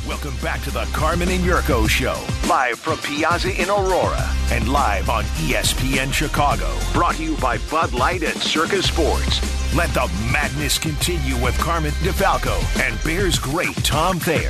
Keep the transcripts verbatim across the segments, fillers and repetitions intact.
Welcome back to the Carmen and Yurko Show, live from Piazza in Aurora and live on E S P N Chicago. Brought to you by Bud Light and Circa Sports. Let the madness continue with Carmen DeFalco and Bears great Tom Thayer.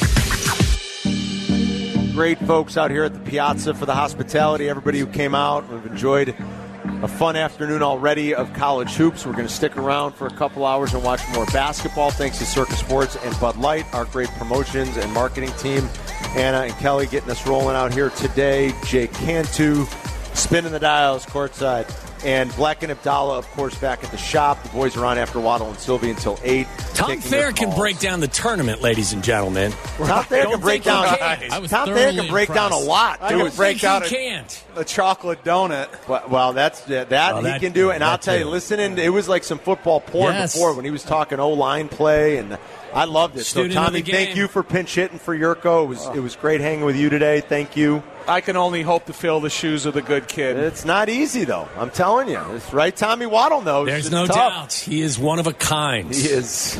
Great folks out here at the Piazza for the hospitality. Everybody who came out, we've enjoyed a fun afternoon already of college hoops. We're going to stick around for a couple hours and watch more basketball thanks to Circa Sports and Bud Light, our great promotions and marketing team. Anna and Kelly getting us rolling out here today. Jake Cantu spinning the dials courtside. And Black and Abdallah, of course, back at the shop. The boys are on after Waddle and Sylvie until eight. Tom Thayer can break down the tournament, ladies and gentlemen. Tom Thayer can break down. Tom Thayer can break down a lot. I don't break think down he a, can't. The chocolate donut. Well, well that's uh, that well, he that, can do. And I'll tell you, too. listening, it was like some football porn yes. before when he was talking O-line play, and I loved it. Student so, Tommy, of the thank game. you for pinch hitting for Yurko. It was oh. it was great hanging with you today. Thank you. I can only hope to fill the shoes of the good kid. It's not easy, though. I'm telling you. It's right. Tommy Waddle knows. There's it's no tough. doubt. He is one of a kind. He is,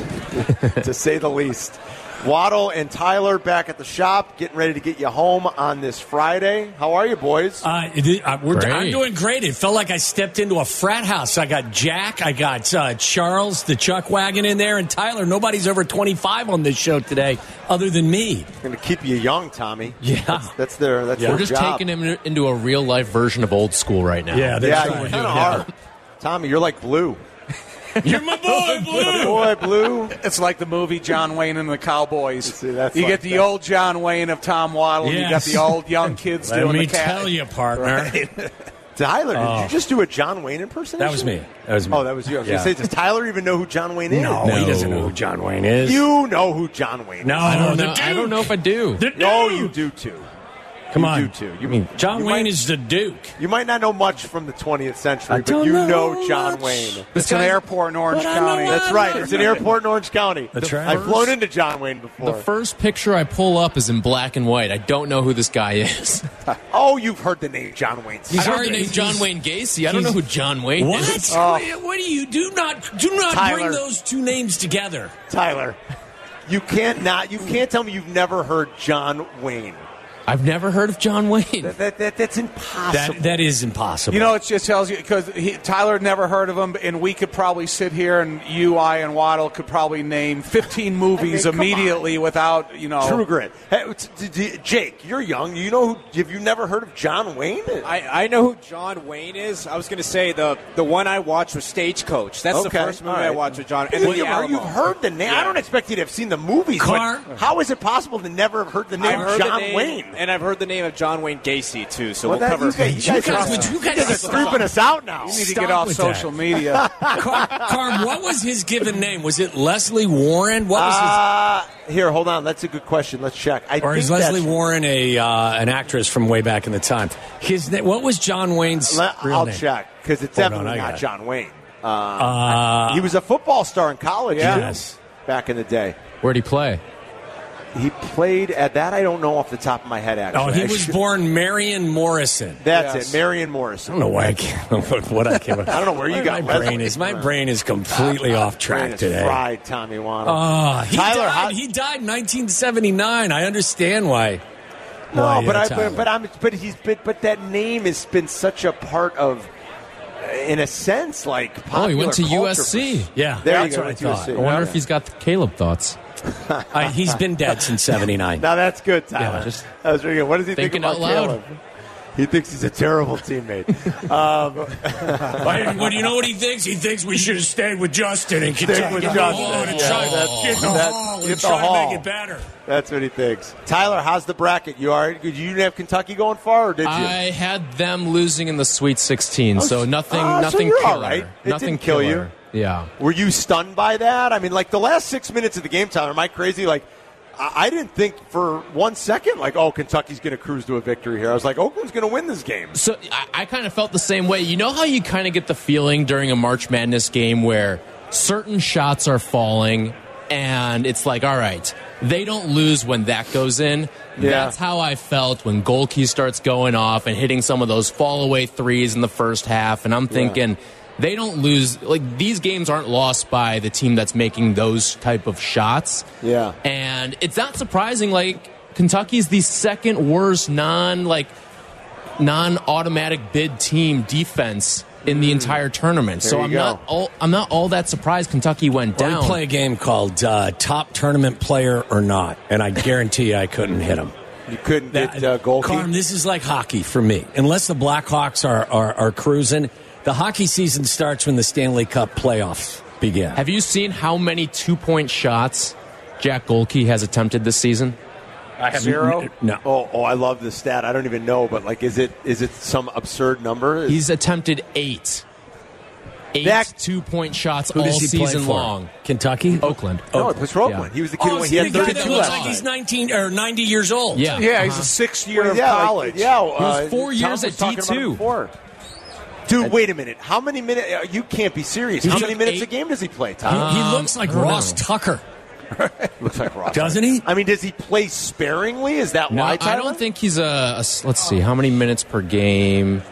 to say the least. Waddle and Tyler back at the shop, getting ready to get you home on this Friday. How are you, boys? Uh, it, uh, we're, Great. I'm doing great. It felt like I stepped into a frat house. I got Jack, I got uh, Charles, the Chuck Wagon in there, and Tyler. Nobody's over twenty-five on this show today other than me. Going to keep you young, Tommy. Yeah. That's, that's their that's Yeah. their We're just job. taking him into a real-life version of old school right now. Yeah, Yeah, that's you what we're kind of doing. are. Tommy, you're like Blue. You're my boy, Blue. Boy, Blue. It's like the movie John Wayne and the Cowboys. See, that's you like get the that. old John Wayne of Tom Waddle, and you got Yes. the old young kids Let doing me the cat. tell you, partner. Tyler, did Oh. you just do a John Wayne impersonation? That was me. That was me. Oh, that was you. I was Yeah. going to say, does Tyler even know who John Wayne is? No, he doesn't know who John Wayne is. You know who John Wayne is. No, I don't the know. Duke. I don't know if I do. The Duke. No, you do too. Come you on. do too. You I mean, John you Wayne might- is the Duke. You might not know much from the twentieth century, I but don't you know know John much. Wayne. It's an airport in Orange But I know County. what- That's right. It's an airport in Orange County. That's right. I've flown into John Wayne before. The first picture I pull up is in black and white. I don't know who this guy is. Oh, you've heard the name John Wayne. He's I already heard named that John he's- Wayne Gacy. I don't know he's- who John Wayne What? is. Oh. What do you do? Not do not Tyler. bring those two names together. Tyler, you can't not. You can't tell me you've never heard John Wayne. I've never heard of John Wayne. That, that, that that's impossible. That that is impossible. You know, it just tells you because Tyler had never heard of him, and we could probably sit here, and you, I, and Waddle could probably name fifteen movies I mean, come immediately without, you know. True Grit. Hey, t- t- Jake, you're young. You know who? Have you never heard of John Wayne? I, I know who John Wayne is. I was going to say the the one I watched was Stagecoach. That's the Okay, first movie all I right. watched with John. And Well, then the you've, heard, Alamo. you've heard the name. I Yeah. don't expect you to have seen the movies. Car- But how is it possible to never have heard the name I've heard John the name, Wayne? and I've heard the name of John Wayne Gacy too. So Well, we'll that- cover. you guys- you You guys guys, are- would you You guys guys are creeping us out now. You need to Stop get off with social that. media. Car- Carm, what was his given name? Was it Leslie Warren? What was his? Uh, here, hold on. That's a good question. Let's check. I Or think is Leslie that's- Warren a uh, an actress from way back in the time? His na- what was John Wayne's Le- real I'll name? check because it's Hold on, definitely I got not it. John Wayne. Uh, Uh, he was a football star in college. Yeah. too, Yes. back in the day. Where'd he play? He played at that. I don't know off the top of my head. Actually, oh, he I was should- born Marion Morrison. That's Yes. it, Marion I Morrison. don't know why I can't. What I can't. I don't know where you got my brain Leslie. is. My brain is completely off Brain track is today. fried, Tommy Waddle. Oh, he Tyler, died. how- He died in nineteen seventy-nine. I understand why. no, why, but uh, I, Tyler. but, but I'm, but he's, but, but that name has been such a part of, in a sense, like Oh, he went to popular U S C. culture. Yeah, There that's you go. what I it's U S C. thought. I wonder Yeah. if he's got the Caleb thoughts. Uh, he's been dead since seventy-nine. Now that's good, Tyler. Yeah, just that was really good. What does he think thinking about out loud. Caleb? He thinks he's a terrible teammate. um, Why- What do you know what he thinks? He thinks we should have stayed with Justin and Stick Kentucky. with Get Justin. the hall and Yeah, try- that's- get the that's- hall get and the try to hall. make it better. That's what he thinks. Tyler, how's the bracket? You are? Did you have Kentucky going far, or did you? I had them losing in the Sweet sixteen, Oh, so nothing, ah, so nothing you're killer. all right. It nothing didn't kill killer. Yeah. Were you stunned by that? I mean, like the last six minutes of the game, Tyler, am I crazy? Like, I, I didn't think for one second, like, oh, Kentucky's going to cruise to a victory here. I was like, Oakland's going to win this game. So I, I kind of felt the same way. You know how you kind of get the feeling during a March Madness game where certain shots are falling and it's like, all right, they don't lose when that goes in. Yeah. That's how I felt when Golke starts going off and hitting some of those fall away threes in the first half. And I'm thinking, they don't lose. Like, these games aren't lost by the team that's making those type of shots. Yeah. And it's not surprising, like, Kentucky's the second worst non, like, non-automatic bid team defense in the entire tournament. There so you I'm go. not all I'm not all that surprised Kentucky went Well, down. we play a game called uh, Top Tournament Player or Not, and I guarantee you I couldn't hit him. You couldn't get uh, Golke? Carm, this is like hockey for me. Unless the Blackhawks are, are, are cruising, the hockey season starts when the Stanley Cup playoffs begin. Have you seen how many two-point shots Jack Golke has attempted this season? I have Zero? No. Oh, oh, I love the stat. I don't even know, but like, is it is it some absurd number? He's attempted eight. Eight That- two-point shots Who all does he play season for? long. Kentucky? Oakland. no, it was for Oakland. Yeah. He was the kid Oh, when it's he the had guy that thirty-two looks last like he's night. nineteen or ninety years old. Yeah. Yeah, he's a sixth year Well, of yeah, like, college. yeah, He was uh, four Tom years was at talking D about it two. before. Dude, wait a minute. How many minutes? Uh, you can't be serious. He How took many minutes eight- a game does he play, He, Tom? he Um, looks like I don't Ross know. Tucker, Looks like Ross. doesn't he? I mean, does he play sparingly? Is that No, why, I Tyler? don't think he's a, a. Let's see, how many minutes per game?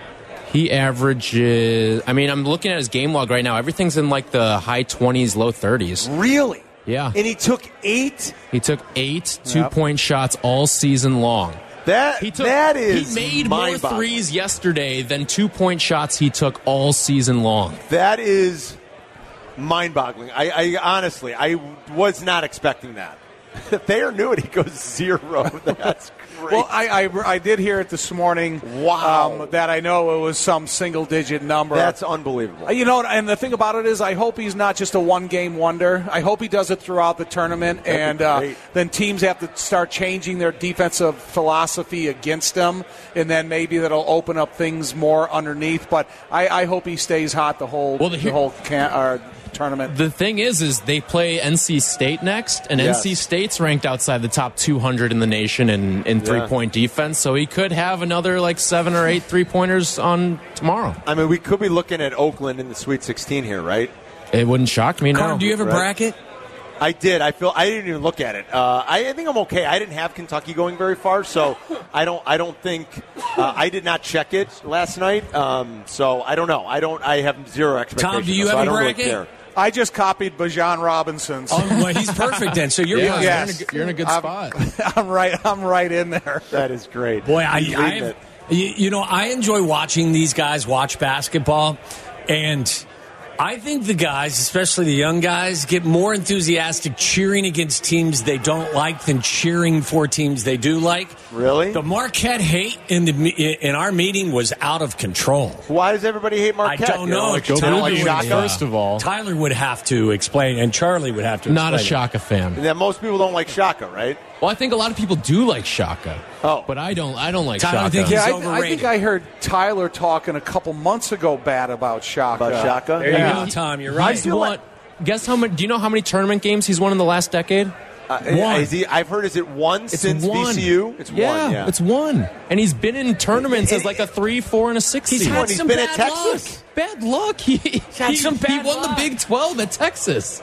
He averages. I mean, I'm looking at his game log right now. Everything's in like the high twenties, low thirties. Really? Yeah. And he took eight? He took eight two-point shots all season long. That, He took. that is he made more mind-boggling. threes yesterday than two-point shots he took all season long. That is mind-boggling. I, I honestly, I was not expecting that. Thayer knew it. He goes zero. That's great. Well, I, I, I did hear it this morning. Wow. Um, that I know it was some single-digit number. That's unbelievable. Uh, You know, and the thing about it is, I hope he's not just a one-game wonder. I hope he does it throughout the tournament, That'd be and uh, great. then teams have to start changing their defensive philosophy against him, and then maybe that'll open up things more underneath. But I, I hope he stays hot the whole Well, the- the whole can, uh, tournament. The thing is, is they play N C State next, and Yes. N C State's ranked outside the top two hundred in the nation in, in three-point defense, so he could have another like seven or eight three-pointers on tomorrow. I mean, we could be looking at Oakland in the Sweet sixteen here, right? It wouldn't shock me, no. Carm, do you have a right. bracket? I did. I feel I didn't even look at it. Uh, I, I think I'm okay. I didn't have Kentucky going very far, so I don't. I don't think uh, I did not check it last night. Um, so I don't know. I don't. I have zero expectations. Tom, do you so have I a don't really bracket? care. I just copied Bajan Robinson's. Oh, well, he's perfect then. So you're Yeah, fine. Yeah. you're, in a, good- you're in a good I'm- spot. I'm right. I'm right in there. That is great. Boy, I, He's I leading have, it. you, you know, I enjoy watching these guys watch basketball, and I think the guys, especially the young guys, get more enthusiastic cheering against teams they don't like than cheering for teams they do like. Really? The Marquette hate in the in our meeting was out of control. Why does everybody hate Marquette? I don't You know. like, Tyler, Tyler would, Shaka? First of all, Tyler would have to explain, and Charlie would have to. not a explain it. Shaka fan. And then most people don't like Shaka, right? Well, I think a lot of people do like Shaka. Oh. But I don't. I don't like Tyler, I Shaka. think Yeah, He's I, I overrated. think I heard Tyler talking a couple months ago bad about Shaka. About Shaka? There you Yeah. go, Tom. You're right. He's won. Guess how many? Do you know how many tournament games he's won in the last decade? Uh, One. Is he, I've heard. Is it one It's since one. V C U? It's yeah, one. Yeah, it's one. And he's been in tournaments as like a three, four, and a six He's seed. had He's some been at bad Texas. luck. Bad luck. He, had he, some he bad won luck. the Big twelve at Texas.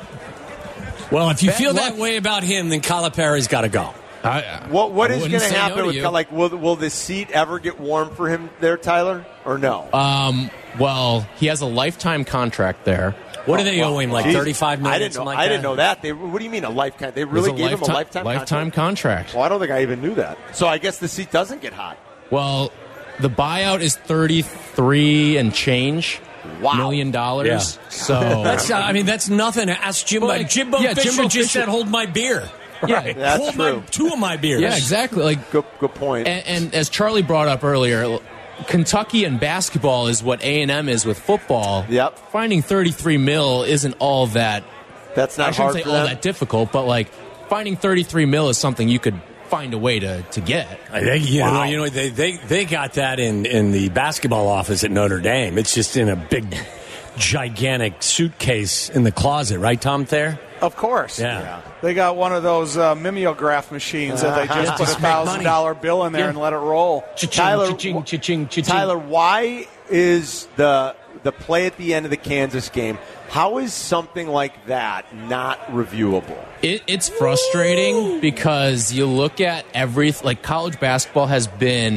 Well, if you Bad feel luck. that way about him, then Calipari's got to go. I, What what I is wouldn't going to say happen no to with you. like will will the seat ever get warm for him there, Tyler, or no? Um, well, he has a lifetime contract there. What do they owe him? Like Jeez. thirty-five million? I didn't know. something like I didn't that? know that. They, what do you mean a lifetime? They It really was gave him a lifetime lifetime contract? contract. Well, I don't think I even knew that. So I guess the seat doesn't get hot. Well, the buyout is thirty-three and change Wow. million dollars. Yeah. So That's, uh, I mean, that's nothing. Ask Jimbo. But, like, Jimbo yeah, Fisher Jimbo just Fisher- said, "Hold my beer." yeah, That's Hold true. my two of my beers. yeah, exactly. Like Good good point. And, and as Charlie brought up earlier, Kentucky and basketball is what A and M is with football. Yep. Finding thirty-three mil isn't all that. That's I not shouldn't hard say for all them. that difficult, but like finding thirty-three mil is something you could find a way to, to get. I think you know, Wow. you know they, they they got that in, in the basketball office at Notre Dame. It's just in a big, gigantic suitcase in the closet, right, Tom Thayer? Of course. Yeah. They got one of those uh, mimeograph machines that they just Yeah. put a Just make money. thousand dollar bill in there Yeah. and let it roll. Tyler, Cha-ching, cha-ching, cha-ching. Tyler, why is the the play at the end of the Kansas game? How is something like that not reviewable? It, it's frustrating because you look at every like college basketball has been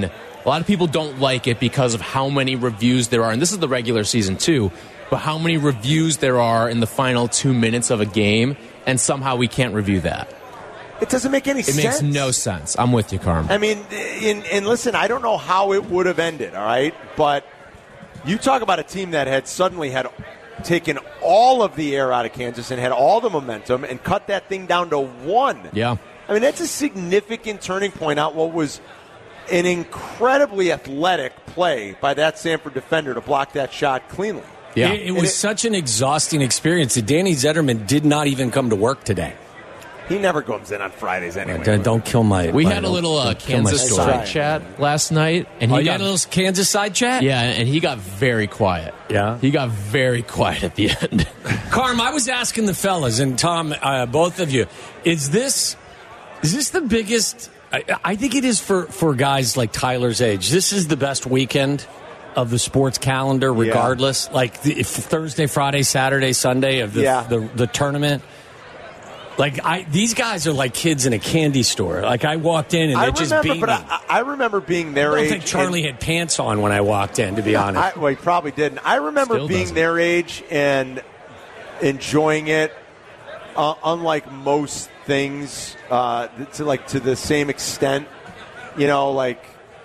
A lot of people don't like it because of how many reviews there are, and this is the regular season too, but how many reviews there are in the final two minutes of a game, and somehow we can't review that. It doesn't make any it sense. It makes no sense. I'm with you, Carm. I mean, and, and listen, I don't know how it would have ended, all right? But you talk about a team that had suddenly had taken all of the air out of Kansas and had all the momentum and cut that thing down to one. Yeah. I mean, that's a significant turning point out what was an incredibly athletic play by that Sanford defender to block that shot cleanly. Yeah. It, it was it, such an exhausting experience that Danny Zetterman did not even come to work today. He never comes in on Fridays anyway. Don't, don't kill my. We my, had a little uh, Kansas side chat last night, and he oh, got had a little Kansas side chat. Yeah, and he got very quiet. Yeah, he got very quiet at the end. Carm, I was asking the fellas, and Tom, uh, both of you, is this is this the biggest? I, I think it is for for guys like Tyler's age. This is the best weekend of the sports calendar, regardless. Yeah. Like the, if Thursday, Friday, Saturday, Sunday of the yeah. the, the tournament. Like I, these guys are like kids in a candy store. Like I walked in and they I just remember, beat but me. I, I remember being their I don't age. think Charlie and, had pants on when I walked in, to be honest. I, well, he probably didn't. I remember Still being doesn't. their age and enjoying it, uh, unlike most things, uh, to like to the same extent. You know, like.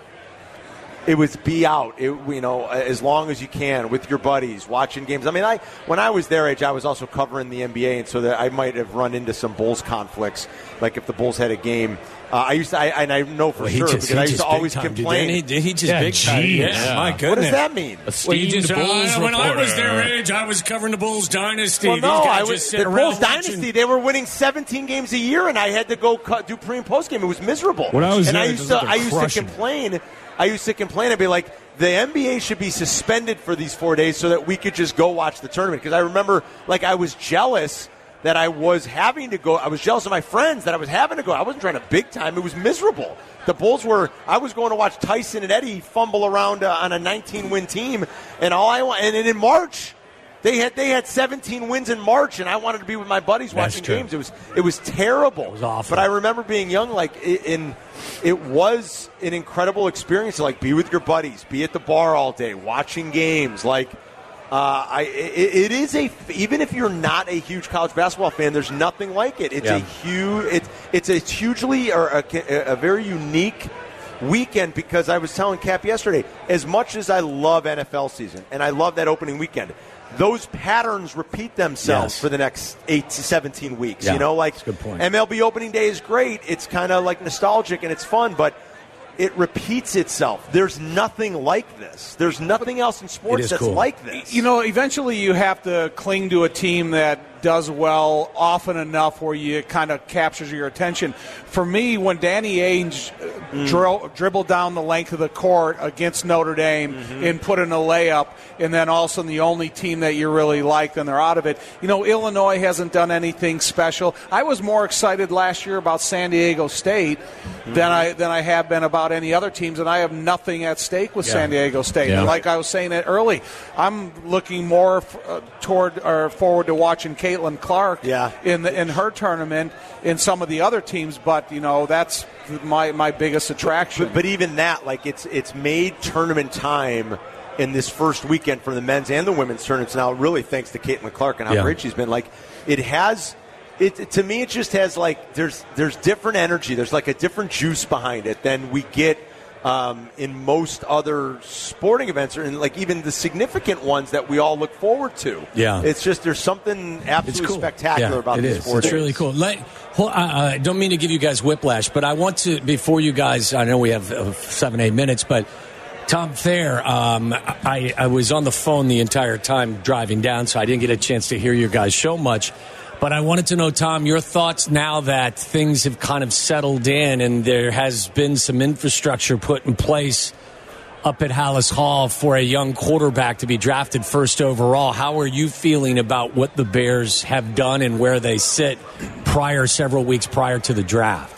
It was be out, it, you know, as long as you can with your buddies, watching games. I mean, I when I was their age, I was also covering the N B A, and so that I might have run into some Bulls conflicts. Like if the Bulls had a game, uh, I used to, I, and I know for well, sure just, because I used to always time, complain. Did he, he just yeah, big time. Yeah, yeah. my goodness. What does that mean? Well, you just, Bulls uh, when I was reporter. their age, I was covering the Bulls dynasty. Well, no, These guys I just was sit the around Bulls watching. dynasty. They were winning seventeen games a year, and I had to go cut, do pre and post game. It was miserable. When I was and there, I it used was to, like I used to crushing. complain. I used to complain. I'd be like, the N B A should be suspended for these four days so that we could just go watch the tournament. Because I remember, like, I was jealous that I was having to go. I was jealous of my friends that I was having to go. I wasn't trying to big time. It was miserable. The Bulls were. I was going to watch Tyson and Eddie fumble around uh, on a nineteen-win team, and all I want. And, and in March, they had they had seventeen wins in March, and I wanted to be with my buddies That's watching true. games. It was it was terrible. It was awful. But I remember being young, like in. It was an incredible experience to like be with your buddies, be at the bar all day, watching games. Like, uh, I, it, it is a even if you're not a huge college basketball fan, there's nothing like it. It's yeah. a huge, it's it's a hugely or a, a very unique weekend because I was telling Cap yesterday, as much as I love N F L season and I love that opening weekend, those patterns repeat themselves yes. for the next eight to seventeen weeks. Yeah, you know, like that's a good point. M L B opening day is great. It's kind of like nostalgic and it's fun, but it repeats itself. There's nothing like this. There's nothing else in sports that's cool. like this. You know, eventually you have to cling to a team that does well often enough where you kind of captures your attention. For me, when Danny Ainge mm. dri- dribbled down the length of the court against Notre Dame mm-hmm. and put in a layup, and then all of a sudden the only team that you really like, and they're out of it. You know, Illinois hasn't done anything special. I was more excited last year about San Diego State mm-hmm. than I than I have been about any other teams, and I have nothing at stake with yeah. San Diego State. Yeah. And like I was saying it early, I'm looking more f- uh, toward or forward to watching Caitlin Clark yeah. in the, in her tournament in some of the other teams, but you know that's my my biggest attraction. But, but even that, like it's it's made tournament time in this first weekend for the men's and the women's tournaments now. Really, thanks to Caitlin Clark and how yeah. great she's been. Like it has. It, to me, it just has like there's there's different energy. There's like a different juice behind it than we get um, in most other sporting events, or in like even the significant ones that we all look forward to. Yeah, it's just there's something absolutely cool. spectacular yeah, about it this is. sport. It's really cool. Let, uh, I don't mean to give you guys whiplash, but I want to before you guys. I know we have uh, seven eight minutes, but. Tom Thayer, um, I, I was on the phone the entire time driving down, so I didn't get a chance to hear your guys' show much. But I wanted to know, Tom, your thoughts now that things have kind of settled in and there has been some infrastructure put in place up at Hallis Hall for a young quarterback to be drafted first overall. How are you feeling about what the Bears have done and where they sit prior, several weeks prior to the draft?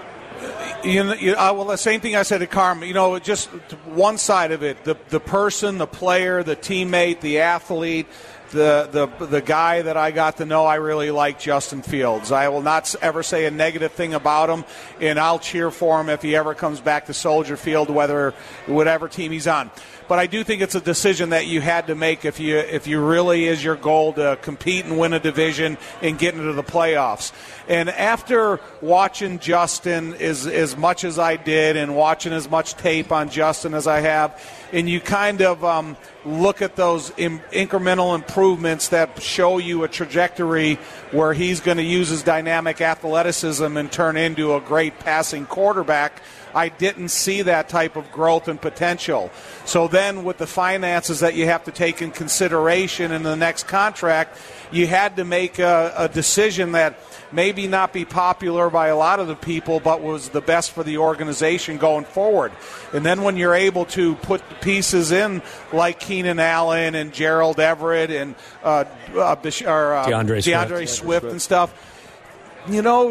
You know, you, uh, well, the same thing I said to Carm. You know, just one side of it, the the person, the player, the teammate, the athlete, the, the the guy that I got to know, I really like Justin Fields. I will not ever say a negative thing about him, and I'll cheer for him if he ever comes back to Soldier Field, whether whatever team he's on. But I do think it's a decision that you had to make if you if you really is your goal to compete and win a division and get into the playoffs. And after watching Justin as, as much as I did and watching as much tape on Justin as I have, and you kind of um, look at those in, incremental improvements that show you a trajectory where he's going to use his dynamic athleticism and turn into a great passing quarterback, I didn't see that type of growth and potential. So then with the finances that you have to take in consideration in the next contract, you had to make a, a decision that maybe not be popular by a lot of the people, but was the best for the organization going forward. And then when you're able to put pieces in like Keenan Allen and Gerald Everett and uh, uh, or, uh, DeAndre, DeAndre Swift. Swift and stuff, you know,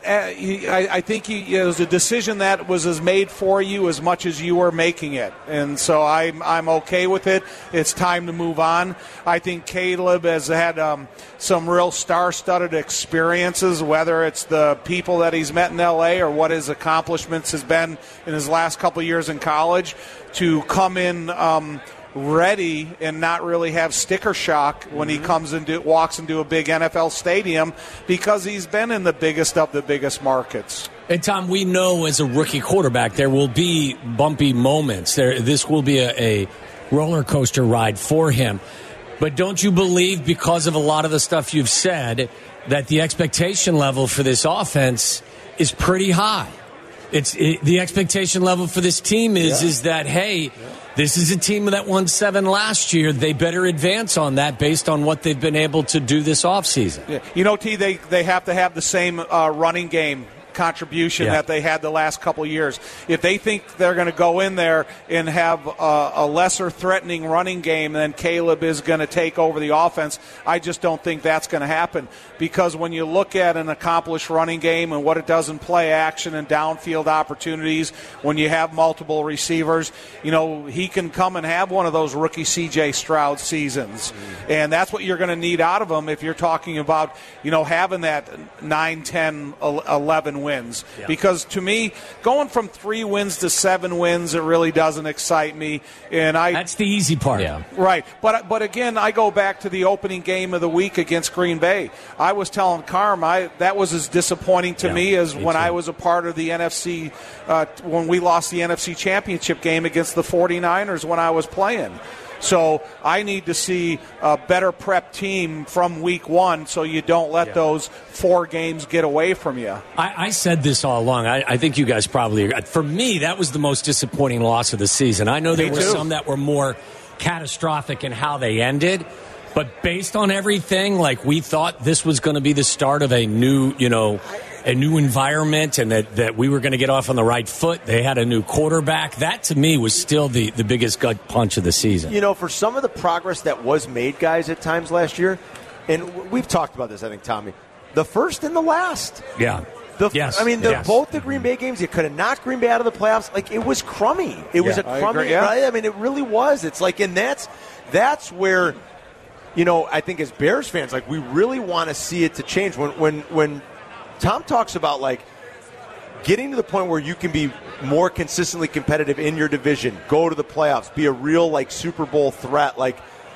I think it was a decision that was as made for you as much as you were making it. And so I'm, I'm okay with it. It's time to move on. I think Caleb has had um, some real star-studded experiences, whether it's the people that he's met in L A or what his accomplishments has been in his last couple of years in college, to come in um, ready and not really have sticker shock when mm-hmm. he comes into walks into a big N F L stadium, because he's been in the biggest of the biggest markets. And Tom, we know as a rookie quarterback there will be bumpy moments. There, this will be a, a roller coaster ride for him. But don't you believe, because of a lot of the stuff you've said, that the expectation level for this offense is pretty high? It's it, the expectation level for this team is yeah. is that, hey, yeah. this is a team that won seven last year. They better advance on that based on what they've been able to do this offseason. Yeah. You know, T, they, they have to have the same uh, running game contribution yeah. that they had the last couple of years. If they think they're going to go in there and have a, a lesser threatening running game, then Caleb is going to take over the offense. I just don't think that's going to happen, because when you look at an accomplished running game and what it does in play action and downfield opportunities, when you have multiple receivers, you know, he can come and have one of those rookie C J Stroud seasons. Mm. And that's what you're going to need out of him if you're talking about, you know, having that nine, ten, eleven wins. Yeah. Because to me, going from three wins to seven wins, it really doesn't excite me. And I That's the easy part. Yeah. Right. But but again, I go back to the opening game of the week against Green Bay. I was telling Carm, I, that was as disappointing to yeah, me as me when too. I was a part of the N F C, uh, when we lost the N F C Championship game against the forty-niners when I was playing. So I need to see a better prep team from week one, so you don't let yeah. those four games get away from you. I, I said this all along. I, I think you guys probably agree. For me, that was the most disappointing loss of the season. I know there me were too. some that were more catastrophic in how they ended, but based on everything, like, we thought this was going to be the start of a new, you know, a new environment, and that, that we were going to get off on the right foot. They had a new quarterback. That, to me, was still the, the biggest gut punch of the season. You know, for some of the progress that was made, guys, at times last year, and we've talked about this, I think, Tommy, the first and the last. Yeah. The, yes. I mean, the, yes. both the Green Bay games, you could have knocked Green Bay out of the playoffs. Like, it was crummy. It yeah, was a crummy, agree, yeah. right? I mean, it really was. It's like, and that's that's where, you know, I think as Bears fans, like, we really want to see it to change. When when when Tom talks about, like, getting to the point where you can be more consistently competitive in your division, go to the playoffs, be a real, like, Super Bowl threat, like,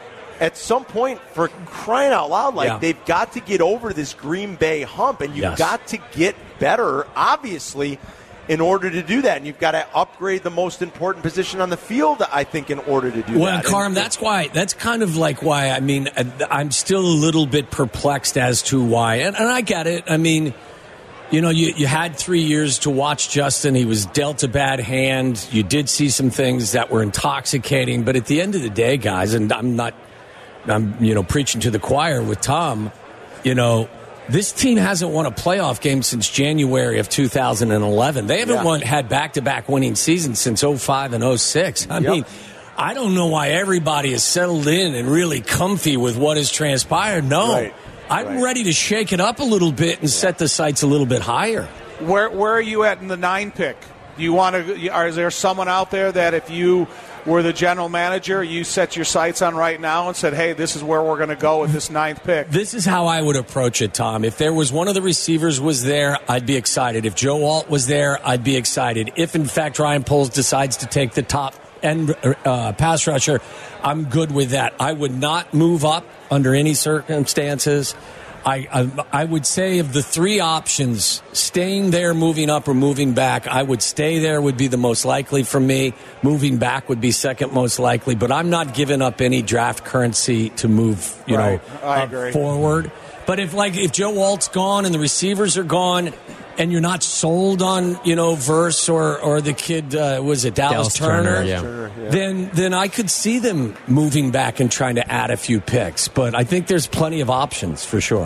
at some point, for crying out loud, like, yeah. they've got to get over this Green Bay hump, and you've yes. got to get better, obviously, in order to do that. And you've got to upgrade the most important position on the field, I think, in order to do well, that. Well, Carm, that's why, that's kind of like why, I mean, I'm still a little bit perplexed as to why. And, and I get it. I mean, you know, you, you had three years to watch Justin. He was dealt a bad hand. You did see some things that were intoxicating. But at the end of the day, guys, and I'm not, I'm, you know, preaching to the choir with Tom, you know, this team hasn't won a playoff game since January of two thousand eleven. They haven't yeah. won, had back-to-back winning seasons since oh five and oh six. I yep. mean, I don't know why everybody is settled in and really comfy with what has transpired. No. Right. I'm right. ready to shake it up a little bit and yeah. set the sights a little bit higher. Where where are you at in the nine pick? Do you want to? Is there someone out there that if you were the general manager, you set your sights on right now and said, hey, this is where we're going to go with this ninth pick? This is how I would approach it, Tom. If there was one of the receivers was there, I'd be excited. If Joe Alt was there, I'd be excited. If, in fact, Ryan Poles decides to take the top end uh, pass rusher, I'm good with that. I would not move up under any circumstances. I, I I would say of the three options, staying there, moving up, or moving back, I would stay there would be the most likely for me. Moving back would be second most likely, but I'm not giving up any draft currency to move, you right. know, I up agree. forward. But if like if Joe Alt's gone and the receivers are gone, and you're not sold on, you know, Verse or or the kid, uh, was it Dallas, Dallas Turner? Turner, yeah. Turner, yeah. Then then I could see them moving back and trying to add a few picks. But I think there's plenty of options for sure.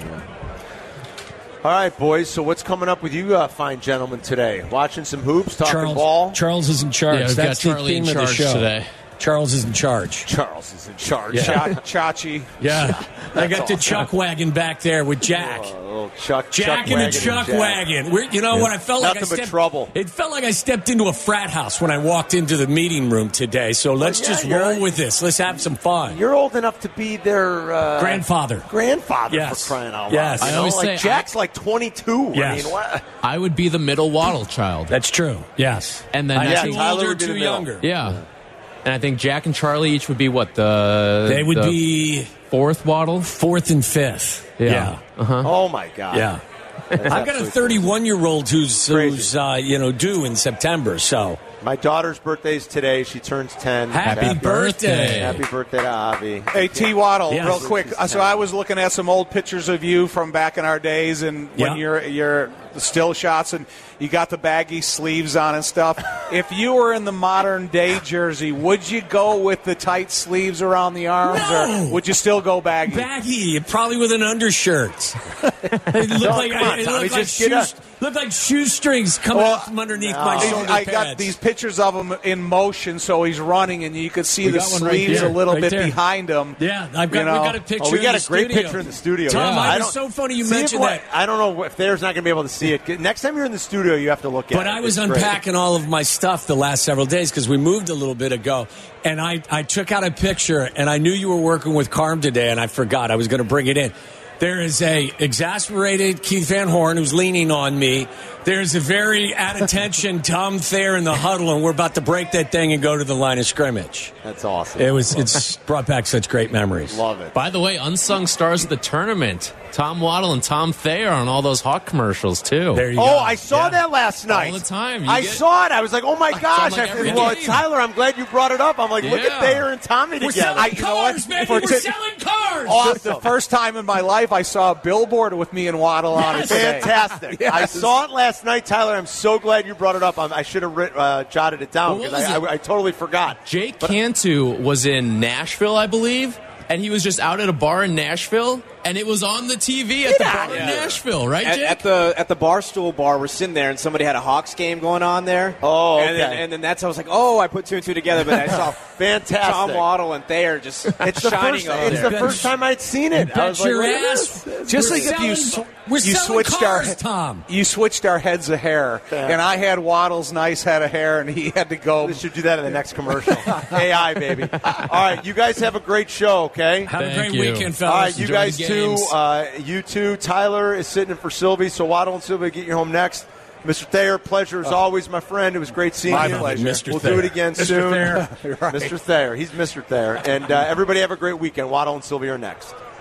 All right, boys. So what's coming up with you uh, fine gentlemen today? Watching some hoops, talking Charles, ball? Charles is in charge. Yeah, we've That's got the Charlie in theme of the charge show today. Charles is in charge. Charles is in charge. Yeah. Cha- Chachi. Yeah. I got the Chuck wagon back there with Jack. Oh, little Chuck, Jack Chuck and the wagon Chuck Jack. wagon. We're, you know what? I felt like I Nothing but stepped, trouble. It felt like I stepped into a frat house when I walked into the meeting room today. So let's yeah, just you're roll right. with this. Let's have some fun. You're old enough to be their uh, Grandfather. grandfather Yes. for crying out loud. Yes. You I know, always like say Jack's like twenty-two. Yes. I mean, what? I would be the middle Waddle child. That's true. Yes. And then I'm that's- too Yeah, Tyler older, would be too the middle. younger. Yeah. And I think Jack and Charlie each would be what the They would the be fourth Waddle. fourth and fifth. Yeah. Uh-huh. Oh my God. Yeah. That's I've got a absolutely thirty-one-year-old who's, Crazy. who's uh, you know, due in September. So My daughter's birthday's today. She turns ten. happy birthday. Happy birthday to Avi. Hey, T. Waddle, Yes. real quick. So I was looking at some old pictures of you from back in our days, and when Yeah. you're you're the still shots, and you got the baggy sleeves on and stuff. If you were in the modern day jersey, would you go with the tight sleeves around the arms, No. or would you still go baggy? Baggy, probably with an undershirt. It looked like, come on, it Tommy, looked like, just get shoes, up. looked like shoestrings coming Well, out from underneath no. my I- shoulder I pads. got these pictures of him in motion, so he's running, and you could see We the got one right sleeves there, a little right bit there. behind him. Yeah, I've got, You know? we got a picture. Oh, we got in a the great studio. picture in the studio. Tom, Yeah. I I was don't- so funny you See if mentioned what- that. I don't know if Thayer's not going to be able to see it. Next time you're in the studio, you have to look at But it. I was It's great. unpacking all of my stuff the last several days because we moved a little bit ago. And I, I took out a picture, and I knew you were working with Carm today, and I forgot. I was going to bring it in. There is a exasperated Keith Van Horn who's leaning on me. There's a very at attention Tom Thayer in the huddle, and we're about to break that thing and go to the line of scrimmage. That's awesome. It was it's brought back such great memories. Love it. By the way, unsung stars of the tournament, Tom Waddle and Tom Thayer on all those Hawk commercials too. There you Oh, go. I saw Yeah. that last night. the time. You I get- saw it. I was like, oh my gosh. like I every said, well, game. Tyler, I'm glad you brought it up. I'm like, look at Yeah. Thayer and Tommy We're together. selling you know what? cars, baby. For We're t- selling cars. Awesome. The first time in my life I saw a billboard with me and Waddle on it today. Fantastic. I Yes. saw it last night, Tyler. I'm so glad you brought it up. I'm, I should have writ, uh, jotted it down Well, what because I, was it? I, I totally forgot. Jake Cantu was in Nashville, I believe, and he was just out at a bar in Nashville, and it was on the T V at Get the out bar of in here. Nashville, right, At, Jake? at the at the Barstool bar, we're sitting there, and somebody had a Hawks game going on there. Oh, and then, okay. and then that's I was like, oh, I put two and two together, but I saw Fantastic. Tom Waddle and Thayer just It's the shining first. over It's there. the first time I'd seen it. I Bet was like, your look at ass. this. Just We're like if you selling- s- we're you selling switched cars, our Tom. you switched our heads of hair, Yeah. and I had Waddle's nice head of hair, and he had to go. We should do that in the next commercial. A I, baby. All right, you guys have a great show, okay? Have a Thank great you. weekend, fellas. All right, you Enjoy guys the too. games. Uh, you too. Tyler is sitting in for Sylvie, so Waddle and Sylvie get you home next. Mister Thayer, pleasure as always, my friend. It was great seeing My you. pleasure. Mister We'll Thayer. do it again Mister soon. Thayer. Right. Mister Thayer. He's Mister Thayer. And uh, everybody have a great weekend. Waddle and Sylvie are next.